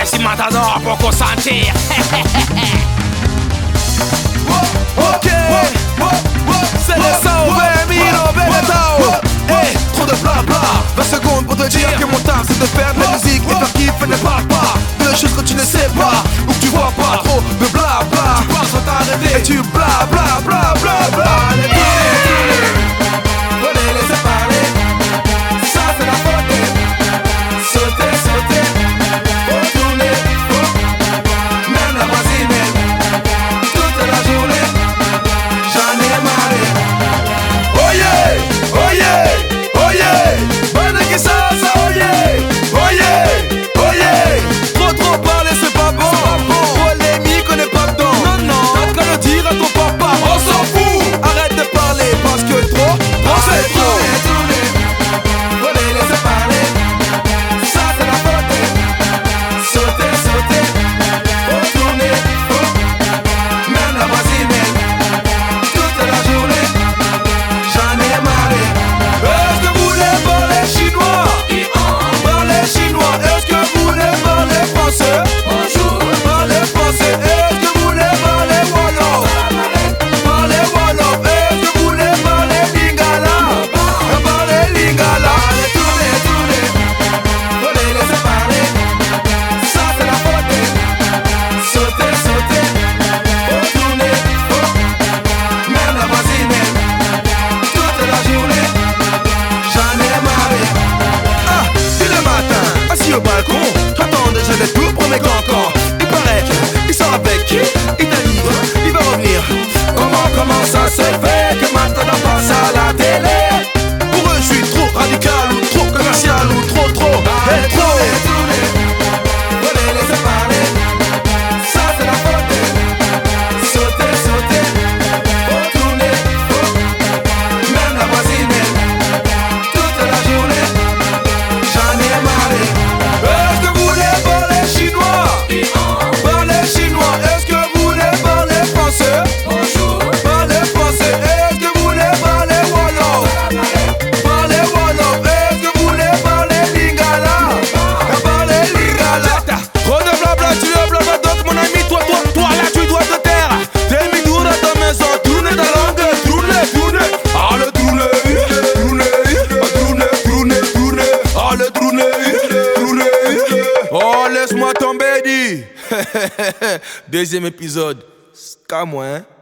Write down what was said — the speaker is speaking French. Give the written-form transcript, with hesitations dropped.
Jesse Matador pour consentir. Ok, c'est le son, Mino Benetao. Hey, trop de blabla, 20 secondes pour te dire que mon temps c'est de faire de la musique et faire kiffer ne parle pas de choses que tu ne sais pas ou que tu vois pas. Trop de blabla, tu penses qu'on t'a rêvé et tu blabla bla bla bla. Allez, faut les laisser parler, ça c'est la faute. Sauter, sauter, faut tourner, faut même la voisine, toute la journée, j'en ai marre. Oh yeah, oh yeah, oh yeah, bonne que ça, oh yeah, oh yeah, oh yeah. Trop parler c'est pas bon, polémique on n'est pas dedans. Non, t'as qu'à le dire à ton papa, on s'en fout. Arrête de parler parce que trop c'est trop. Faut les laisser parler, ça c'est la faute. Sauter, sauter, faut tourner, faut même la voisine, toute la journée, j'en ai marre. Est-ce que vous voulez parler chinois? Parlez chinois. Est-ce que vous voulez parler français? Bonjour. Parlez français. Est-ce que vous voulez parler wolof? Parlez wolof. Est-ce que vous voulez parler lingala? Parlez lingala. Allez, tournez, tournez, faut les laisser parler, ça c'est la faute. Sauter, sauter, faut tourner, faut même la voisine, toute la journée, j'en ai marre. Ah, c'est le matin, assis au balcon, j'attends déjà les tours pour mes cancans. Il paraît qu'il sort avec qui? Il t'a dit, il va revenir. Comment ça se fait que maintenant passe à la télé? Pour eux je suis trop radical ou trop commercial ou trop hey, trop. Faut les laisser parler, ça c'est la faute. Sauter, sauter, faut tourner, faut même la voisine, toute la journée, j'en ai marre. Est-ce que vous voulez parler chinois? Parlez chinois. Est-ce que vous voulez parler français? Bonjour. Parlez français. Est-ce que vous voulez parler wolof? Parlez wolof. Est-ce que vous voulez parler lingala? Parlez lingala. Trop de blabla, tu es blabla d'autres, mon ami. Toi là, tu dois te taire. T'es mis dur dans ta maison. Tourne ta langue, tourne. Allez, tourne. Allez, tourne. Oh, laisse-moi tomber, dis. Deuxième épisode. C'est qu'à moi, hein.